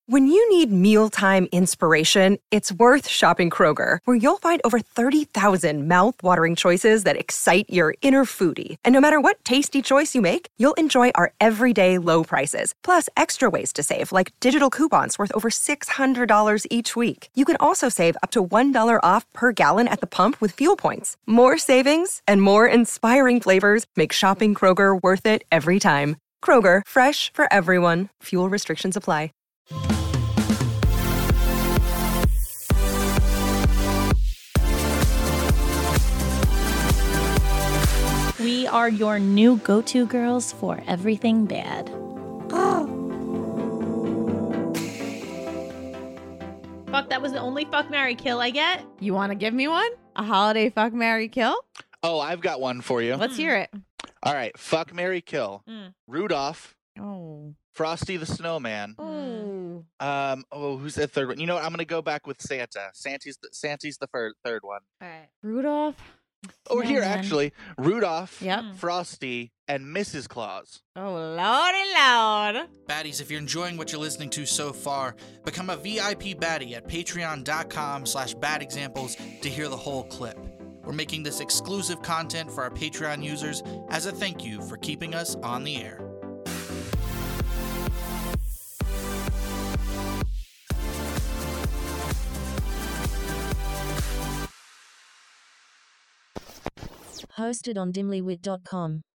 When you need mealtime inspiration, it's worth shopping Kroger, where you'll find over 30,000 mouth-watering choices that excite your inner foodie. And no matter what tasty choice you make, you'll enjoy our everyday low prices, plus extra ways to save, like digital coupons worth over $600 each week. You can also save up to $1 off per gallon at the pump with fuel points. More savings and more inspiring flavors make shopping Kroger worth it every time. Kroger, fresh for everyone. Fuel restrictions apply. We are your new go-to girls for everything bad. Fuck, that was the only fuck, marry, kill I get? You want to give me one? A holiday fuck, marry, kill? Oh, I've got one for you. Let's hear it. All right. Fuck, marry, kill. Rudolph. Oh. Frosty the Snowman. Oh. Who's the third one? You know what? I'm going to go back with Santa. Santa's the third one. All right. Rudolph. Or here, Snowman. actually. Rudolph, Yep. Frosty, and Mrs. Claus. Oh, lordy lord. Baddies, if you're enjoying what you're listening to so far, become a VIP baddie at patreon.com/badexamples to hear the whole clip. We're making this exclusive content for our Patreon users as a thank you for keeping us on the air. Hosted on dimlywit.com.